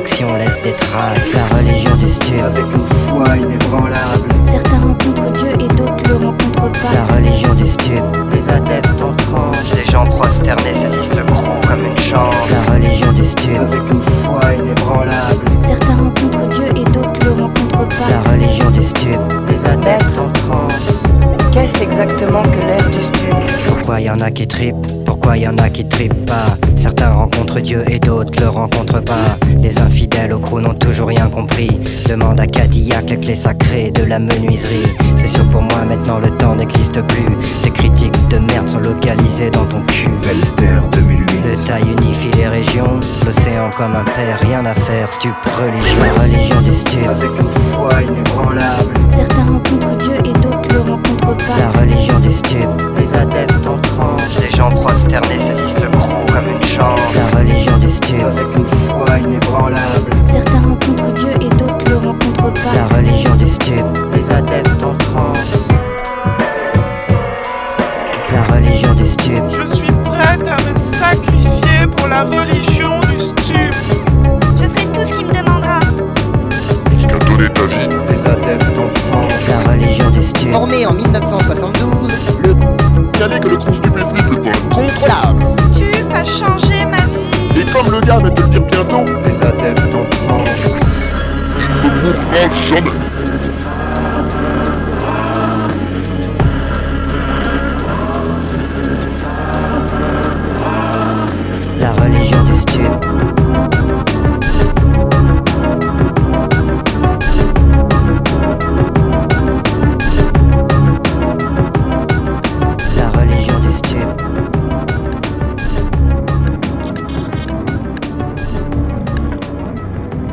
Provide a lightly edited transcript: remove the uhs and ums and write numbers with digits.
actions laissent des traces. La religion du stup, avec une foi inébranlable. Certains rencontrent Dieu et d'autres le rencontrent pas. la religion du stup, Les adeptes en transe, les gens prosternés saisissent le crew comme une chance. La religion du stup, avec une foi inébranlable. Certains rencontrent Dieu et d'autres le rencontrent pas. la religion du stup, Les adeptes en transe. Qu'est-ce exactement que l'air du stup? pourquoi y en a qui trippent, pourquoi y en a qui trippent pas. Certains rencontrent Dieu et d'autres le rencontrent pas. Les infidèles au crew n'ont toujours rien compris. Demande à Cadillac, les clés sacrées de la menuiserie. C'est sûr pour moi maintenant le temps n'existe plus. Tes critiques de merde sont localisées dans ton cul. Velter 2008. Le taille unifie les régions, l'océan comme un père, rien à faire, stup religion. La religion du stup, Avec une foi inébranlable. Certains rencontrent Dieu et d'autres le rencontrent pas. la religion du stup, Les adeptes en transe, les gens prosternés saisissent le crew comme une chance. La religion du stup, avec une foi inébranlable. Certains rencontrent Dieu et d'autres le rencontrent pas. la religion du stup, Les adeptes en transe, la religion du stup. Je suis prête à me sacrifier pour la religion du stup. Je ferai tout ce qu'il me demandera. Jusqu'à donner ta vie. les adeptes en transe, La religion du stup, Formé en 1972, le Calé que le crew stupéfique le temps. contrôlable. Stup a changé ma vie. Et comme le gars va te le dire bientôt, les adeptes en transe, il ne mourra jamais.